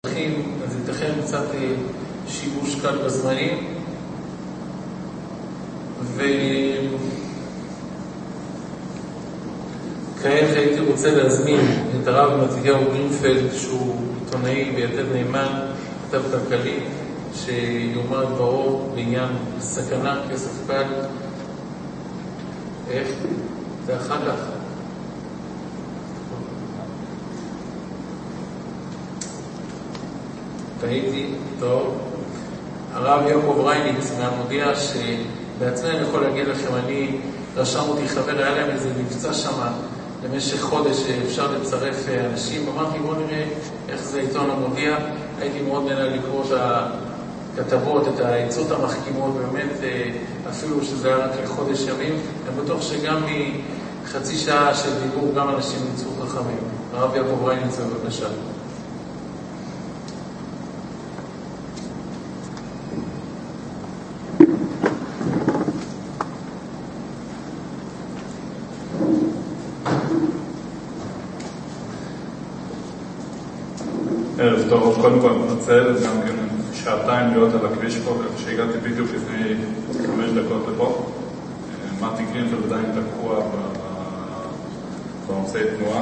אז ייתכן קצת שיבוש קל בזמנים, וכעת הייתי רוצה להזמין את הרב מתתיהו גרינפלד, שהוא עיתונאי ויתד נאמן, כתב כלכלי, שיאמר דברו בעניין סכנה כסף קל. איך? זה אחר כך. תהיתי, טוב. הרב יעקב רייניץ מהמודיע שבעצמי אני יכול להגיד לכם, אני רשם אותי חבר, היה להם איזה מבצע שם למשך חודש שאפשר לצרף אנשים, אמרתי בוא נראה איך זה עיתון המודיע, הייתי מאוד נהנה לקרוא את הכתבות, את העצות המחכימות, באמת אפילו שזה היה רק לחודש ימים, אני בטוח שגם מחצי שעה של דיבור גם אנשים נמצאו חכמים. הרב יעקב רייניץ בבקשה. ערב טוב, קודם כל מתנצל, גם כן שעתיים להיות על הכביש פה, ככה שהגעתי בדיוק לפני 5 דקות לפה. מתי גרינפלד עדיין תקוע בנושאי תנועה.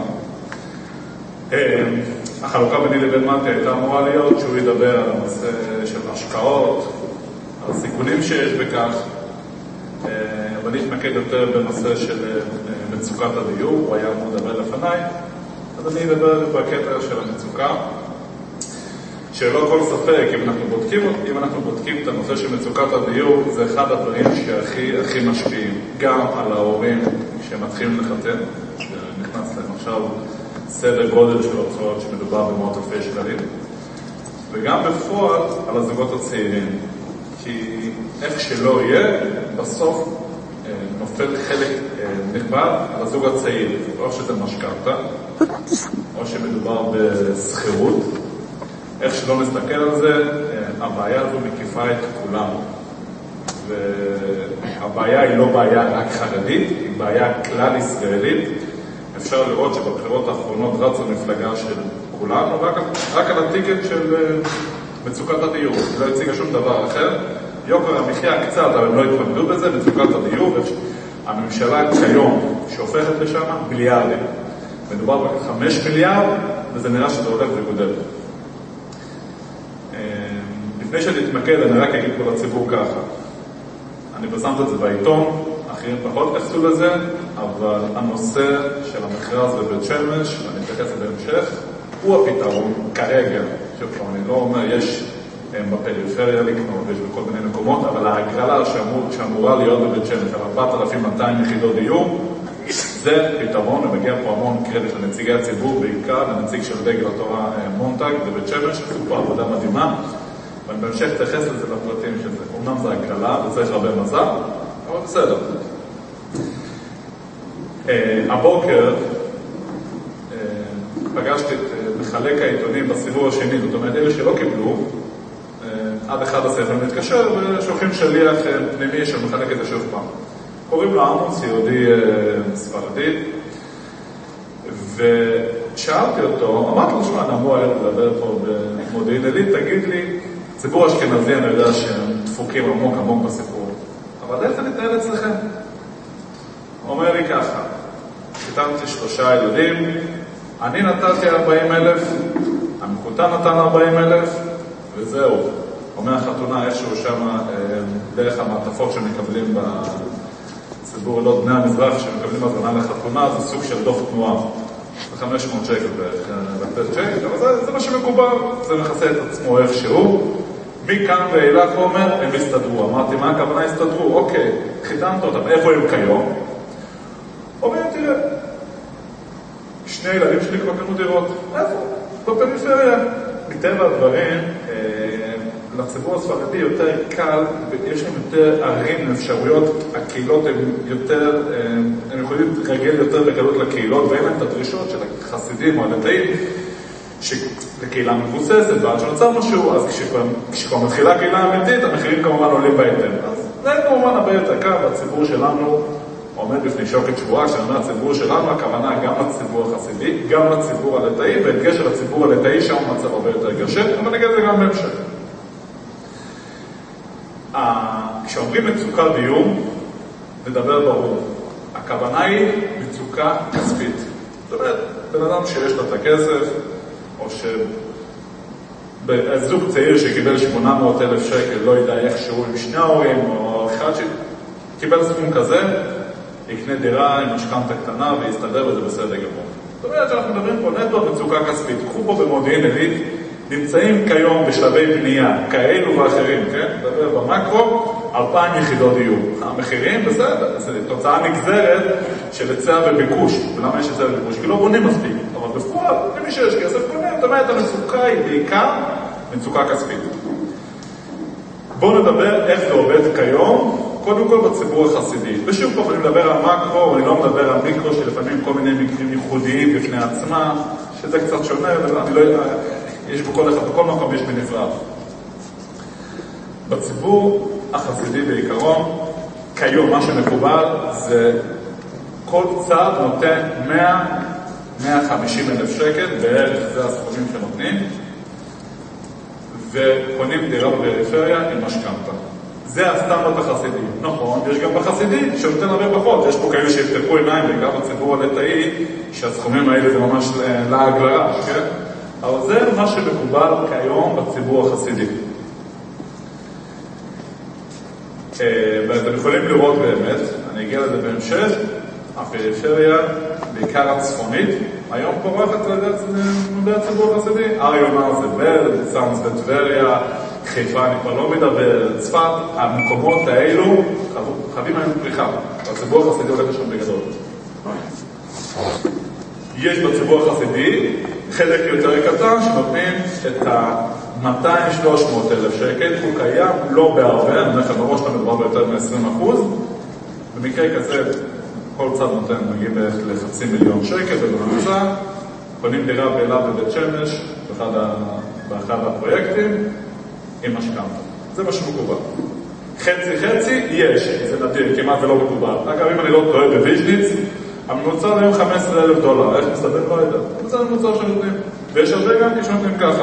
החלוקה ביני לבין מתי הייתה אמורה להיות שהוא ידבר על הנושא של השקעות, על הסיכונים שיש בכך, אבל נתמקד יותר בנושא של מצוקת הדיור, הוא היה אמור לדבר לפניי, אז אני אדבר בקטע של המצוקה. שלא כל ספק, אם אנחנו בודקים את הנושא של מצוקת הדיור, זה אחד הדברים שהכי משפיעים, גם על ההורים שמתחילים לחתן, שנכנס להם עכשיו סדר גודל של הוצאות שמדובר במאות אלפי שקלים, וגם בפועל על הזוגות הצעירים, כי איך שלא יהיה, בסוף נופל חלק נכבד על הזוג הצעיר, או שזה משכנתה, או שמדובר בסחירות. איך שלא נסתכל על זה, הבעיה הזו מקיפה את כולם. והבעיה היא לא בעיה רק חרדית, היא בעיה כלל ישראלית. אפשר לראות שבבחירות האחרונות רצה מפלגה של כולנו, רק על הטיקט של מצוקת הדיור. לא הציגה שום דבר אחר. יוקר המחיה קצת, אבל הם לא התמקדו בזה, מצוקת הדיור. הממשלה כיום שהופכת לשם מיליארדים. מדובר רק 5 מיליארד, וזה נראה שזה הולך וגודל. לפני שנתמקד, אני רק אגיד פה לציבור ככה. אני פרסמת את זה בעיתון, אחרים פחות קחסו לזה, אבל הנושא של המכרז בבית שמש, ואני אתייחס את בהמשך, הוא הפתרון כרגע. שוב, אני לא אומר, יש בפריפריה לקנות, יש בכל מיני מקומות, אבל ההגרלה שאמורה להיות בבית שמש, על 4,200 יחידות דיור, זה פתרון, ומגיע פה המון קרדיט לנציגי הציבור, בעיקר לנציג של דגל התורה מונטג בבית שמש, עשו פה עבודה מדהימה, ואני בהמשך תייחס לזה לפרטים של זה. אומנם זה הגרלה, וצריך הרבה מזל, אבל בסדר. הבוקר פגשתי את מחלק העיתונים בסיבוב השני, זאת אומרת, אלה שלא קיבלו, עד 11 יכולים להתקשר, ושולחים שליח פנימי של מחלק את זה שוב פעם. קוראים לו עמוס, יהודי ספרדי, ושאלתי אותו, אמרתי לו שמה, אני אמור לדבר פה במודיעין עילית, תגיד לי, ציבור אשכנזי אני יודע שהם דפוקים עמוק בסיפור, אבל איך זה מתנהל אצלכם? הוא אומר לי ככה, חיתנתי 3 ילדים, אני נתתי 40,000, המחותן נתן 40,000, וזהו. אומר החתונה איזשהו שם דרך המעטפות שמקבלים בציבור לא בני המזרח שמקבלים הזמנה לחתונה, זה סוג של דוח תנועה. זה 500 שקל לתת צ'ק, אבל זה מה שמקובל, זה מכסה את עצמו איכשהו. מכאן ואילך הוא אומר, הם הסתדרו. אמרתי, מה הכוונה הסתדרו? אוקיי, חיתנת אותם, איפה הם כיום? אומר, תראה, 2 ילדים שלי כבר קנו דירות. איפה? בפריפריה. מטבע הדברים, לציבור הספרדי יותר קל, יש להם יותר ערים, אפשרויות, הקהילות הן יותר, הם יכולים להתרגל יותר בקלות לקהילות, ואין להם את הדרישות של החסידים או הדתיים, לקהילה מבוססת, ועד שנוצר משהו, אז כשכבר מתחילה קהילה אמיתית, המחירים כמובן עולים בהתאם. אז זה כמובן הרבה יותר קל, והציבור שלנו עומד בפני שוקת שבועה, כשאומר הציבור שלנו, הכוונה גם לציבור החסידי, גם לציבור הליטאי, והדגש של הציבור הליטאי שם מצב הרבה יותר קשה, אבל נגיד זה גם בהמשך. כשאומרים מצוקה דיור, נדבר ברור. הכוונה היא מצוקה כספית. זאת אומרת, בן אדם שיש לו את הכסף, או זוג צעיר שקיבל 800,000 שקל, לא יודע איכשהו עם שני ההורים, או אחד שקיבל סכום כזה, יקנה דירה עם משכנתא קטנה ויסתדר וזה בסדר גמור. זאת אומרת שאנחנו מדברים פה נטו על מצוקה כספית. קחו פה במודיעין עילית, נמצאים כיום בשלבי בנייה, כאלו ואחרים, כן? נדבר במקרו, 2,000 יחידות דיור. המחירים, בסדר, זו תוצאה נגזרת של היצע וביקוש. ולמה יש היצע וביקוש? כי לא בונים מספיק. אבל בפועל, למי שיש כסף קונה, זאת אומרת, המצוקה היא בעיקר מצוקה כספית. בואו נדבר איך זה עובד כיום, קודם כל בציבור החסידי. ושוב פה אני מדבר על מקרו, אני לא מדבר על מיקרו, שלפעמים כל מיני מקרים ייחודיים בפני עצמם, שזה קצת שונה, אני לא יודע, יש בכל אחד, בכל מקום יש בנפרד. בציבור החסידי בעיקרון, כיום מה שמקובל זה כל צד נותן 150,000 שקל, בערך זה הסכומים שנותנים, וקונים דירה בפריפריה עם משכנתא. זה הסטנדרט החסידי. נכון, יש גם בחסידי שנותן הרבה פחות. יש פה כאלה שיפתחו עיניים, בעיקר בציבור הליטאי, שהסכומים האלה זה ממש לעג לרש, כן? אבל זה מה שמקובל כיום בציבור החסידי. ואתם יכולים לראות באמת, אני אגיע לזה בהמשך, הפריפריה, בעיקר הצפונית, היום פורחת לידי הציבור החסידי. הר יונה זה בל, צאנז וטבריה, חיפה אני כבר לא מדבר, צפת, המקומות האלו חייבים היום פריחה. והציבור החסידי הולך לשם בגדול. יש בציבור החסידי חלק יותר קטן שנותנים את ה-200-300 אלף שקל, הוא קיים לא בהרבה, אני אומר לך בראש אתה מדבר ביותר מ-20%, במקרה כזה כל צד נותן נגיד ל500,000 שקל ובממוצע, קונים דירה באילת בבית שמש, באחד הפרויקטים, עם משכנתא. זה מה שמקובל. חצי יש, זה נדיר, כמעט ולא מקובל. אגב, אם אני לא טועה בוויז'ניץ, הממוצע היום $15,000. איך מסתבר? לא יודע. זה הממוצע שנותנים. ויש הרבה גם כשנותנים ככה.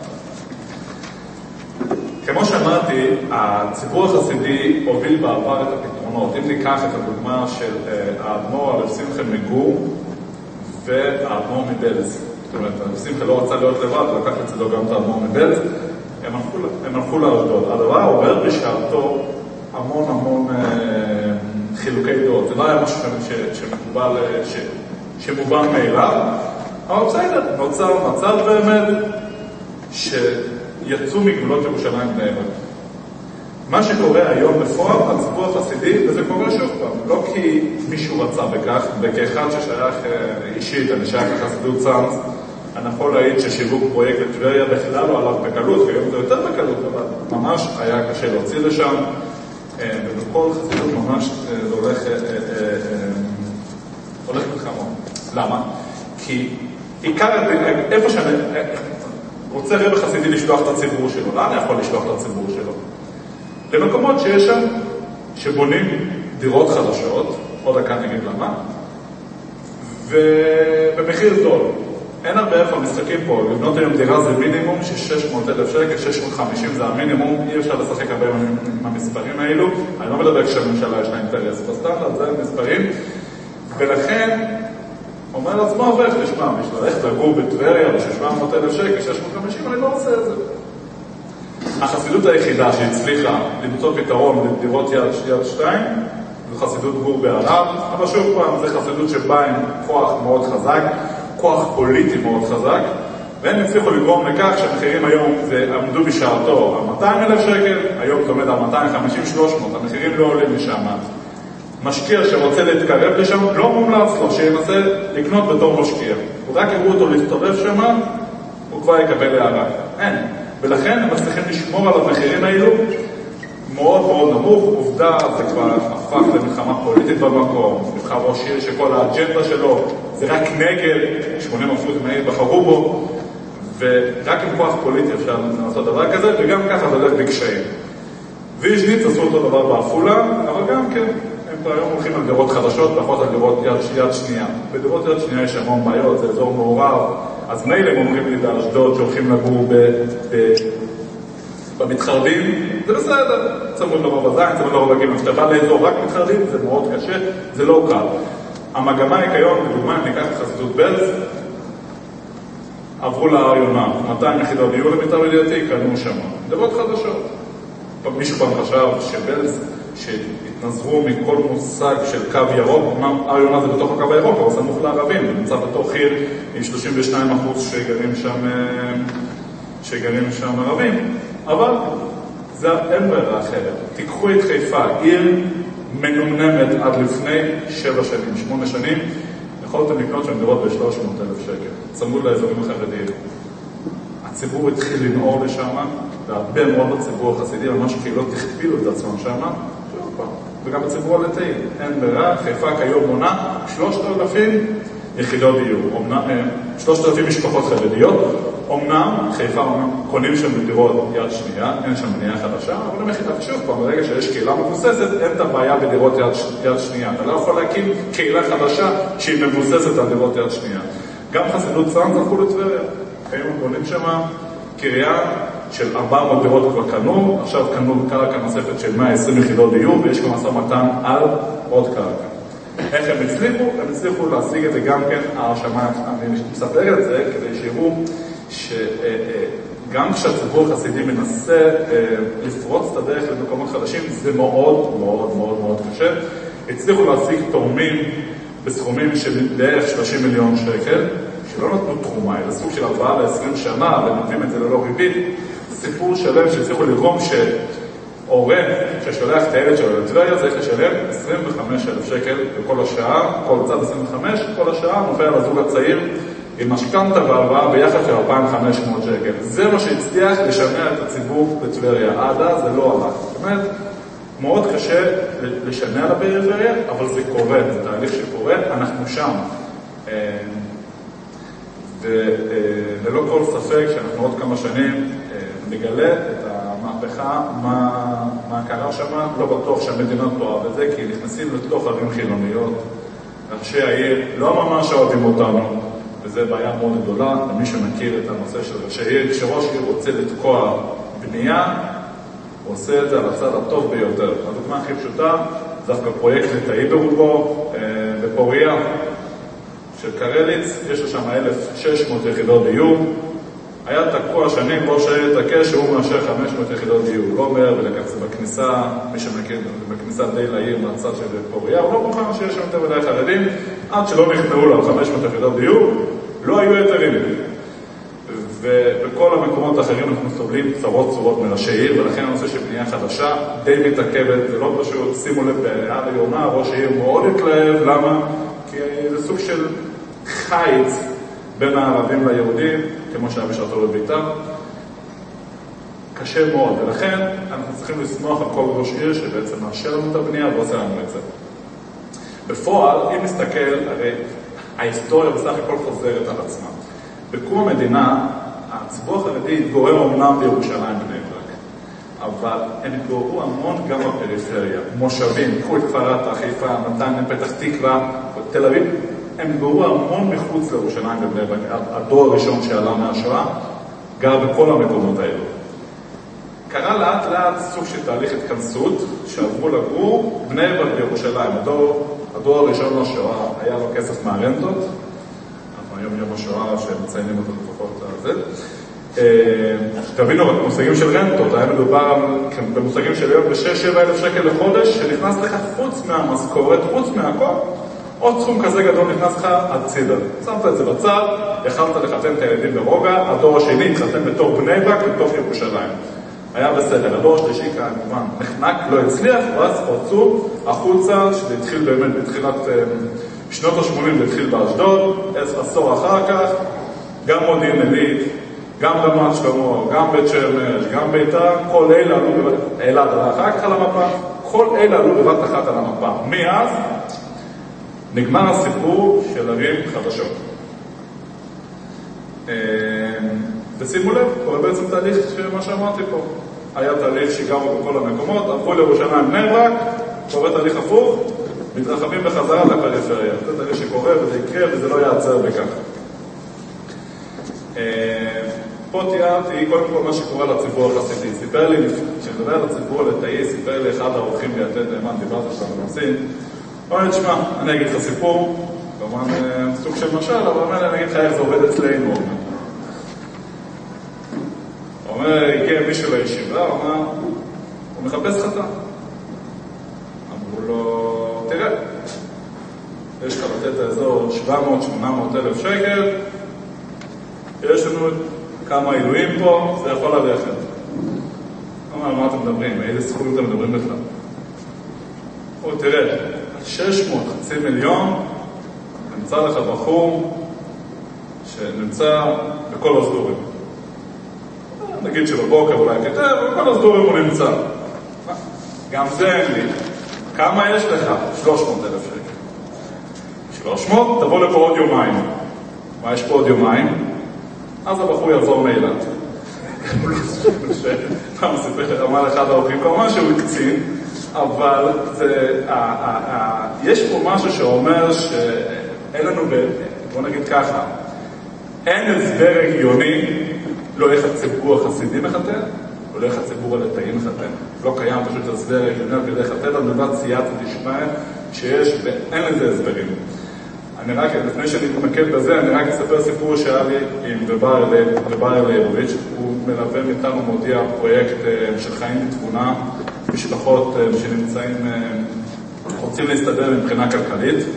כמו שאמרתי, הציבור החסידי הוביל בעבר את הפתרונות. אם ניקח את הדוגמה של האדמו"ר הרב שמחה מגור והאדמו"ר מבלז. זאת אומרת, הרב שמחה לא רצה להיות לבד, לקח לצדו גם את האדמו"ר מבלז. הם הלכו לאשדוד. הדבר עובר בשעתו המון חילוקי דעות. זה לא היה משהו שמקובל, שמובן מאליו, אבל בסדר, נוצר מצב באמת שיצאו מגבולות ירושלים בני ברק. מה שקורה היום בפועל, הציבור החסידי, וזה קורה שוב פעם, לא כי מישהו רצה בכך, וכאחד ששייך אישית, אני שייך לחסידות צאנז, אני יכול להעיד ששיווק פרויקט לטבריה בכלל לא עליו בקלות, כי היום זה יותר בקלות, אבל ממש היה קשה להוציא לשם, ובכל חסידות ממש זה הולך מלחמות. למה? כי עיקר, איפה שאני רוצה רב חסידי לשלוח את הציבור שלו, לאן אני יכול לשלוח את הציבור שלו? למקומות שיש שם, שבונים דירות חדשות, עוד דקה נגיד למה, ובמחיר זול. אין הרבה איפה משחקים פה, לבנות היום דירה זה מינימום ש$600,000 שקל, 650 זה המינימום, אי אפשר לשחק הרבה עם המספרים האלו, אני לא מדבר כשהממשלה יש לה אינטרס, בסטנדרט זה מספרים, ולכן אומר לעצמו עובד, תשמע, בשביל ללכת לגור בטבריה ב$700,000 שקל, 650, אני לא עושה את זה. החסידות היחידה שהצליחה למצוא פתרון לדירות יד 2, זו חסידות גור בערב, אבל שוב פעם, זו חסידות שבאה עם כוח מאוד חזק, כוח פוליטי מאוד חזק, והם הצליחו לגרום לכך שהמחירים היום עמדו בשעתו על 200,000 שקל, היום זה עומד על 250-300, המחירים לא עולים לשם. משקיע שרוצה להתקרב לשם, לא מומלץ לו שינסה לקנות בתור משקיע. הוא רק יראו אותו להסתובב שם, הוא כבר יקבל הערה. אין. ולכן הם מצליחים לשמור על המחירים האלו מאוד מאוד נמוך. עובדה, זה כבר הפך למלחמה פוליטית במקום. נבחר ראש עיר שכל האג'נדה שלו זה רק נגד, 80% מהם בחרו בו, ורק עם כוח פוליטי אפשר לעשות דבר כזה, וגם ככה זה הולך בקשיים. ויז'ניץ עשו אותו דבר באפולה, אבל גם כן, הם היום הולכים על דירות חדשות, פחות על דירות יד שנייה. בדירות יד שנייה יש המון בעיות, זה אזור מעורב, אז מילא הם אומרים לי באשדוד שהולכים לגור במתחרדים, זה בסדר, צמוד לרוב הזין, צמוד לרוב הגיל, כשאתה בא לאזור רק מתחרדים, זה מאוד קשה, זה לא קל. המגמה היא כיום, לדוגמה, ניקח את חסידות בעלז, עברו להר יונה, 200 יחידות דיור למיטב ידיעתי, קנו שם. דירות חדשות. מישהו פעם חשב שבעלז, שהתנזרו מכל מושג של קו ירוק, אמנם הר יונה זה בתוך הקו הירוק, אבל סמוך לערבים, זה נמצא בתוך עיר עם 32% שגרים שם ערבים. אבל זה אין בעיה אחרת. תיקחו את חיפה, עיר מנומנמת עד לפני 7 שנים, 8 שנים, יכולתם לקנות שם דירות ב-300,000 שקל, צמוד לאזורים החרדיים. הציבור התחיל לנעור לשם, והרבה מאוד בציבור החסידי, ממש קהילות הכפילו את עצמם שם, וגם בציבור הלטאי. אין בעיה, חיפה כיום מונה 3,000 יחידות דיור, 3,000 משפחות חרדיות, אמנם, חיפה קונים שם בדירות יד שנייה, אין שם בנייה חדשה, אבל הם יחידה שוב פעם, ברגע שיש קהילה מבוססת, אין את הבעיה בדירות יד שנייה. אתה לא יכול להקים קהילה חדשה שהיא מבוססת על דירות יד שנייה. גם חסידות צאנז הלכו לטבריה, היום קונים שם קריה של 400 דירות כבר קנו, עכשיו קנו קרקע נוספת של 120 יחידות דיור, ויש גם משא ומתן על עוד קרקע. איך הם הצליחו? הם הצליחו להשיג את זה גם כן, ההרשמה, אני מספר את זה כדי שיראו שגם כשהציבור החסידי מנסה לפרוץ את הדרך למקומות חדשים, זה מאוד מאוד מאוד מאוד קשה. הצליחו להשיג תורמים בסכומים של בערך 30 מיליון שקל, שלא נתנו תרומה, אלא סוג של 4 ל-20 שנה, ונותנים את זה ללא ריבית. זה סיפור שלם שהצליחו לגרום שהורה ששולח את הילד שלו לטבריה צריך לשלם 25,000 שקל בכל השעה, כל צד 25, כל השעה נופל על הזוג הצעיר עם משכנתא והלוואה ביחד של 2,500 שקל. זה מה שהצליח לשמע את הציבור בטבריה. עד אז זה לא הלך. זאת אומרת, מאוד קשה לשמע לפריפריה, אבל זה קורה, זה תהליך שקורה, אנחנו שם. וללא כל ספק שאנחנו עוד כמה שנים נגלה את המהפכה, מה קרה שם, לא בטוח שהמדינה תואב את זה, כי נכנסים לתוך ערים חילוניות. אנשי העיר לא ממש אוהבים אותנו, וזה בעיה מאוד גדולה, למי שמכיר את הנושא של ראשי עיר. כשראש עיר רוצה לתקוע בנייה, הוא עושה את זה על הצד הטוב ביותר. הדוגמה הכי פשוטה, זה דווקא פרויקט לטאי ברובו, בפוריה של קרליץ, יש לו שם 1,600 יחידות דיור, היה תקוע שנים, ראש העיר תקש שהוא מאשר 500 יחידות דיור, לא אומר, ולקח זה בכניסה, מי שמכיר, בכניסה די לעיר מהצד של פוריה, הוא לא מוכן שיש שם יותר מדי חרדים, עד שלא נכנעו לו 500 יחידות דיור, לא היו היתרים. ובכל המקומות האחרים אנחנו סובלים צרות מראשי עיר, ולכן הנושא של בנייה חדשה די מתעכבת, זה לא פשוט, שימו לב, בעד היונה, ראש העיר מאוד התלהב, למה? כי זה סוג של חיץ בין הערבים ליהודים, כמו שהיה בשעתו בביתה. קשה מאוד, ולכן אנחנו צריכים לסמוך על כל ראש עיר שבעצם מאשר לנו את הבנייה ועושה לנו את זה. בפועל, אם נסתכל, הרי ההיסטוריה בסך הכל חוזרת על עצמה. בקום המדינה, הציבור החרדי התגורר אומנם בירושלים בני ברק, אבל הם התגוררו המון גם בפריפריה, מושבים, קחו את כפר אתא, חיפה, נתניה, פתח תקווה, תל אביב, הם התגוררו המון מחוץ לירושלים בבני ברק. הדור הראשון שעלה מהשואה גר בכל המקומות האלו. קרה לאט לאט סוג של תהליך התכנסות שעברו לגור בני ברק בירושלים. הדור הראשון לשואה היה לו כסף מהרנטות, היום יום השואה שמציינים אותו לפחות הזה. תבינו, במושגים של רנטות, היה מדובר במושגים של היום ב6-7 אלף שקל לחודש, שנכנס לך חוץ מהמשכורת, חוץ מהכל, עוד סכום כזה גדול נכנס לך הצידה. שמת את זה בצד, יכלת לחתן את הילדים ברוגע, הדור השני התחתן בתור בני ברק, בתוך ירושלים. היה בסדר, הדור השלישי כמובן נחנק, לא הצליח, ואז פרצו החוצה, שזה התחיל באמת בתחילת שנות ה-80, זה התחיל באשדוד, עשור אחר כך, גם מודיעין עילית, גם רמת שלמה, גם בית שמש, גם ביתר, כל אלה עלו בבת אחת על המפה, כל אלה עלו בבת אחת על המפה. מאז נגמר הסיפור של ערים חדשות. ושימו לב, קורה בעצם תהליך שמה שאמרתי פה. היה תהליך שגרו בכל המקומות, עברו לירושלים בני ברק, קורה תהליך הפוך, מתרחבים בחזרה לפריפריה. זה תראה שקורה וזה יקרה וזה לא יעצר בכך. פה תיארתי קודם כל מה שקורה לציבור החסידי. סיפר לי, כשנדבר על הציבור הליטאי, סיפר לי אחד האורחים ביתד נאמן, דיברתי שם בנושאים, הוא אומר, תשמע, אני אגיד לך סיפור, כמובן סוג של משל, אבל אני אגיד לך איך זה עובד אצלנו. הוא אומר, הגיע מישהו לישיבה, הוא אומר, הוא מחפש חטא. אמרו לו, תראה, יש לך לתת האזור 700-800 אלף שקל, יש לנו כמה עילויים פה, זה יכול ללכת. הוא אומר, מה אתם מדברים? איזה סכום אתם מדברים בכלל? הוא תראה, 600, חצי מיליון, נמצא לך בחור שנמצא בכל הסדורים. נגיד שבבוקר אולי כתב, בכל הסדורים הוא נמצא. גם זה אין לי. כמה יש לך? 300,000 שקל. 300, תבוא לפה עוד יומיים. מה יש פה עוד יומיים? אז הבחור יעזור מאילת. פעם סיפר אמר אחד האורחים, כמובן שהוא קצין, אבל יש פה משהו שאומר שאין לנו, בוא נגיד ככה, אין הסבר הגיוני לא איך הציבור החסידי מחתן, או לא איך הציבור הליטאי מחתן. לא קיים פשוט הסבר הגיוני כדי לחתן, אבל מלבד סייעתא דשמיא שיש, ואין לזה הסברים. אני רק, לפני שאני מתמקד בזה, אני רק אספר סיפור שהיה לי עם דבר ליבוביץ'. הוא מלווה מאיתנו מודיע פרויקט של חיים בתבונה, משפחות שנמצאים, רוצים להסתדר מבחינה כלכלית.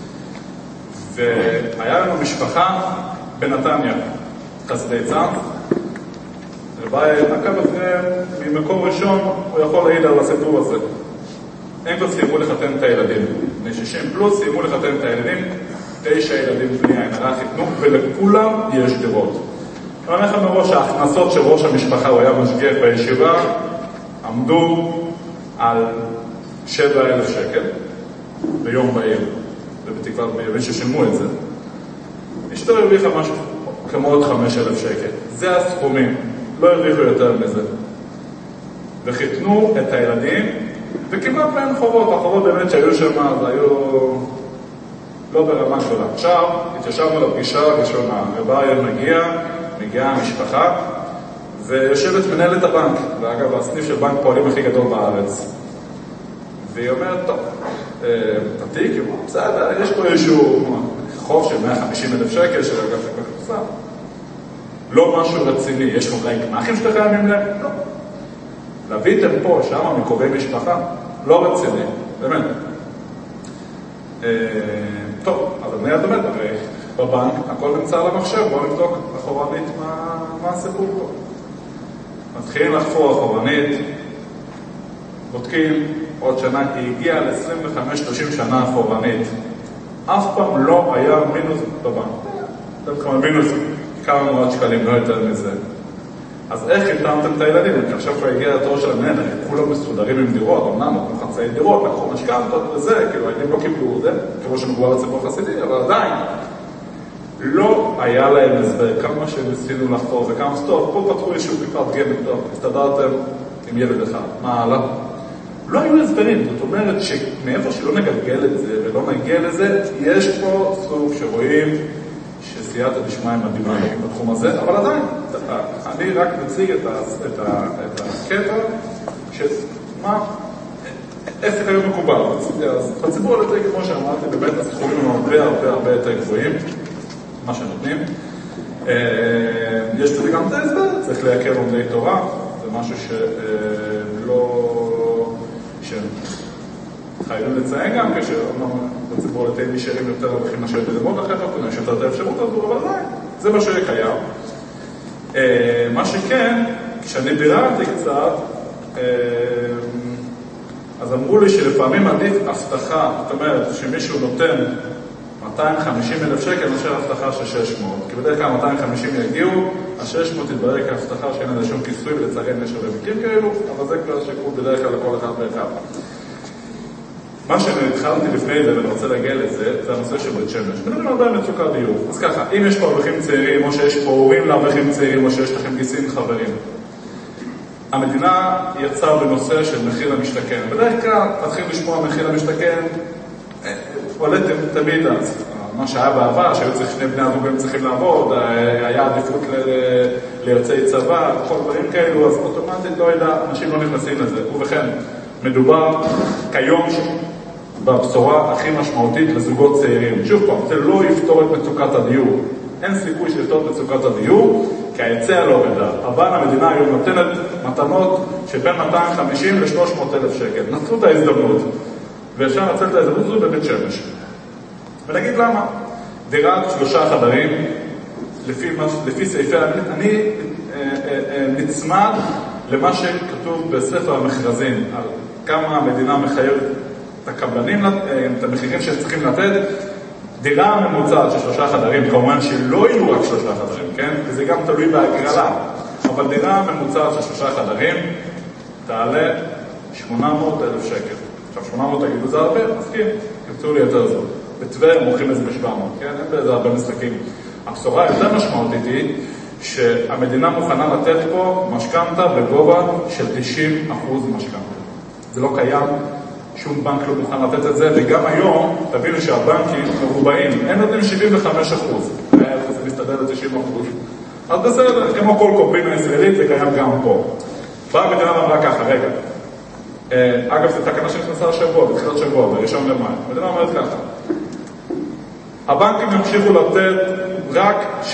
והיה לנו משפחה בנתניה, חסידי צאנז. ובא נקב אחריהם, ממקור ראשון הוא יכול להעיד על הסיפור הזה. הם כבר סיימו לחתן את הילדים. בני 60 פלוס סיימו לחתן את הילדים, 9 ילדים בני עין הרע חיתנו, ולכולם יש דירות. אני אומר לך מראש, ההכנסות של ראש המשפחה, הוא היה משגיח בישיבה, עמדו על 7,000 שקל ביום בעיר, ובתקווה בימים ששילמו את זה. אשתו הרוויחה משהו כמו עוד 5,000 שקל. זה הסכומים, לא הרוויחו יותר מזה. וחיתנו את הילדים, וכמעט בין חובות. החובות באמת שהיו שם, זה היו לא ברמה גדולה. עכשיו, התיישבנו לפגישה הראשונה, ובאה מגיעה המשפחה, ויושבת מנהלת הבנק, ואגב, הסניף של בנק פועלים הכי גדול בארץ. והיא אומרת, טוב, תתיק, בסדר, יש פה איזשהו חוב של 150,000 שקל של אגף הכרטיסה. לא משהו רציני, יש לך אולי גמחים שאתה חייבים להם? לא. להביאתם פה, שמה, מקרובי משפחה, לא רציני, באמת. טוב, אז אני באמת, הרי בבנק הכל נמצא על המחשב, בואו נבדוק אחורנית מה הסיפור פה. מתחילים לחפור אחורנית, בודקים עוד שנה, היא הגיעה ל-25-30 שנה אחורנית. אף פעם לא היה מינוס בבנק. אתם כמה מינוס, כמה מאות שקלים, לא יותר מזה. אז איך חיתנתם את הילדים? עכשיו כבר הגיע התור של המנהל, כולם מסודרים עם דירות, אמנם, לקחו חצאי דירות, לקחו משכנתות וזה, כאילו הילדים לא קיבלו את זה, כמו שמגובה לציבור החסידי, אבל עדיין לא היה להם הסבר, כמה שהם ניסינו לחפור וכמה סטוב, פה פתחו איזשהו קופת גמל, טוב, הסתדרתם עם ילד אחד, מה הלאה? לא היו הסברים, זאת אומרת שמאיפה שלא נגלגל את זה ולא נגיע לזה, יש פה סוג שרואים שסייעתא דשמיא מדהימה בתחום הזה, אבל עדיין, אני רק מציג את הקטע שמה, עסק היום מקובל. אז בציבור הליטאי, כמו שאמרתי, באמת הסכומים הם הרבה יותר גבוהים, מה שנותנים. יש לזה גם את ההסבר, צריך להכיר לומדי תורה, זה משהו חייבים לציין גם כשבציבור הליטאי נשארים יותר הולכים לשבת ללמוד אחרי חכונה, יש יותר את האפשרות הזו, אבל זה מה שיהיה קיים. מה שכן, כשאני ביררתי קצת, אז אמרו לי שלפעמים עדיף הבטחה, זאת אומרת שמישהו נותן 250,000 שקל נשאר הבטחה של 600, כי בדרך כלל 250 יגיעו, ה-600 יתברר כהבטחה שאין לזה שום כיסוי ולצערן יש הרבה מקרים כאלו, אבל זה כבר שיקול בדרך כלל לכל אחד ואחד. מה שאני התחלתי לפני זה ואני רוצה להגיע לזה, זה הנושא של בית שמש. מדברים הרבה על מצוקת דיור. אז ככה, אם יש פה אברכים צעירים, או שיש פה הורים לאברכים צעירים, או שיש לכם גיסים חברים, המדינה יצאה בנושא של מחיר למשתכן. בדרך כלל, תתחיל לשמוע מחיר למשתכן, עולה תמיד מה שהיה בעבר, שהיו צריך שני בני הזוג הם צריכים לעבוד, היה עדיפות ליוצאי צבא, כל דברים כאלו, אז אוטומטית לא יודע, אנשים לא נכנסים לזה. ובכן, מדובר כיום בבשורה הכי משמעותית לזוגות צעירים. שוב פעם, זה לא יפתור את מצוקת הדיור. אין סיכוי שיפתור את מצוקת הדיור, כי ההיצע לא גדל. אבל המדינה היום נותנת מתנות שבין 250 ל-300 אלף שקל. נצלו את ההזדמנות, ואפשר לנצל את ההזדמנות הזו בבית שמש. ונגיד למה? דירת 3 חדרים, לפי סעיפי אני נצמד למה שכתוב בספר המכרזים, על כמה המדינה מחייבת את הקבלנים, את המחירים שהם צריכים לתת. דירה ממוצעת של 3 חדרים, כמובן שלא יהיו רק 3 חדרים, כן? וזה גם תלוי בהגרלה. אבל דירה ממוצעת של 3 חדרים תעלה 800,000 שקל. עכשיו 800 תגידו זה הרבה, מסכים, תמצאו לי יותר זול. בטבריה מוכרים את זה ב-700, כן? אין בזה הרבה משחקים. הבשורה יותר משמעותית היא שהמדינה מוכנה לתת פה משכנתה בגובה של 90% משכנתה. זה לא קיים, שום בנק לא מוכן לתת את זה, וגם היום תבינו שהבנקים מרובעים, הם נותנים 75%. זה מסתדר ל-90%. אז בסדר, כמו כל קומבינה ישראלית, זה קיים גם פה. באה המדינה ואמרה ככה, רגע. אגב, זו תקנה שנכנסה השבוע, בתחילת שבוע, בראשון למאי. המדינה אומרת ככה. הבנקים ימשיכו לתת רק 75%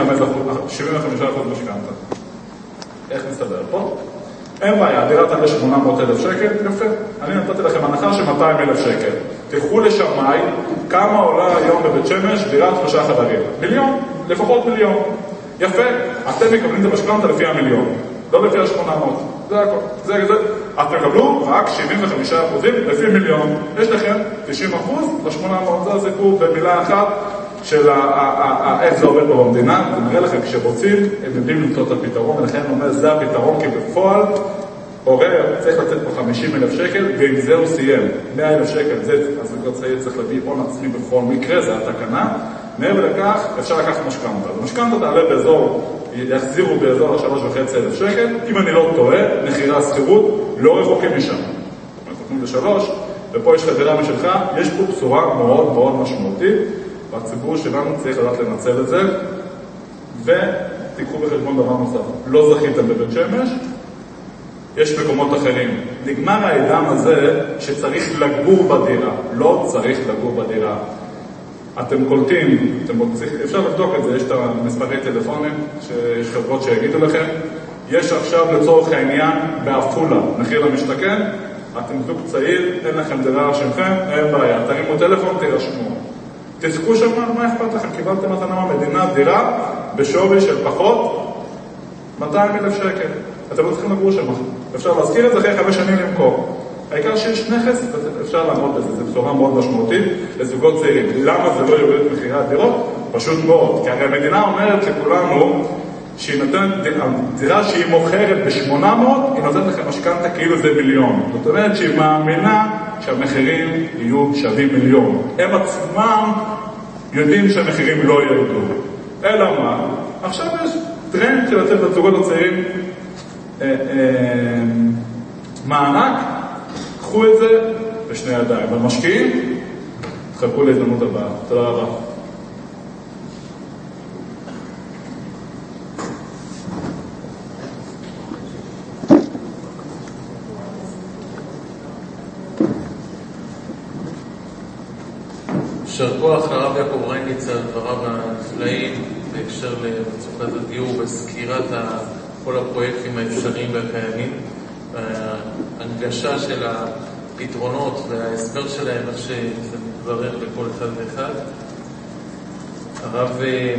משכנתה. איך נסתדר פה? אין בעיה, דירה תעלה 800,000 שקל, יפה. אני נתתי לכם הנחה של 200,000 שקל. תלכו לשמאי, כמה עולה היום בבית שמש דירת 3 חדרים? מיליון, לפחות מיליון. יפה, אתם מקבלים את המשכנתה לפי המיליון, לא לפי ה-800. זה הכל. זה. אתם מקבלו רק 75% לפי מיליון. יש לכם 90% ל-800. זה הסיפור במילה אחת של איך זה עובד פה במדינה. זה מראה לכם, כשרוצים, הם יודעים למצוא את הפתרון, ולכן אני אומר, זה הפתרון, כי בפועל, הורה צריך לתת פה 50,000 שקל, ועם זה הוא סיים. 100,000 שקל, זה, אז זוגות צעיר צריך להביא הון עצמי בכל מקרה, זה התקנה. מעבר לכך, אפשר לקחת משכנתה. משכנתה תעלה באזור, יחזירו באזור 3,500 שקל. אם אני לא טועה, מחירה שכירות לא רחוקים משם. נתנו ל3, ופה יש חברה משלך, יש פה בשורה מאוד מאוד משמעותית, והציבור שלנו צריך לדעת לנצל את זה, ותיקחו בחשבון דבר נוסף. לא זכיתם בבית שמש, יש מקומות אחרים. נגמר העידן הזה שצריך לגור בדירה. לא צריך לגור בדירה. אתם קולטים, אפשר לבדוק את זה, יש את המספרי טלפונים, שיש חברות שיגידו לכם. יש עכשיו לצורך העניין בעפולה, מחיר למשתכן, אתם זוג צעיר, אין לכם דירה שלכם, אין בעיה. תרימו טלפון, תירשמו. תזכו שם, מה אכפת לכם? קיבלתם מתנה מהמדינה דירה בשווי של פחות 200,000 שקל. אתם לא צריכים לגור שם. אפשר להזכיר את זה אחרי 5 שנים למכור. העיקר שיש נכס, אפשר לעמוד בזה. זו בשורה מאוד משמעותית לזוגות צעירים. למה זה לא יוריד את מחירי הדירות? פשוט מאוד. כי הרי המדינה אומרת לכולנו שהיא נותנת דירה שהיא מוכרת ב-800, היא נותנת לכם משכנתה כאילו זה מיליון. זאת אומרת שהיא מאמינה שהמחירים יהיו שווים מיליון. הם עצמם יודעים שהמחירים לא ירדו. אלא מה? עכשיו יש טרנד של לתת לזוגות הצעירים מענק, קחו את זה בשני ידיים. במשקיעים, תחכו להזדמנות הבאה. תודה רבה. יישר כוח לרב יעקב רייניץ על דבריו הנפלאים בהקשר למצוקת הדיור בסקירת כל הפרויקטים האפשריים והקיימים, ההנגשה של הפתרונות וההסבר שלהם, איך שזה מתברר לכל אחד ואחד. הרב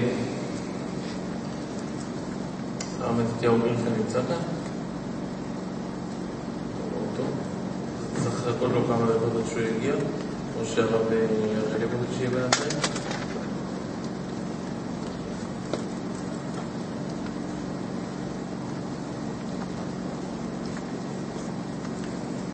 מתתיהו מילכה נמצא כאן? צריך לחכות לו כמה דקות עד שהוא יגיע, או שהרב רגב שיהיה בינתיים?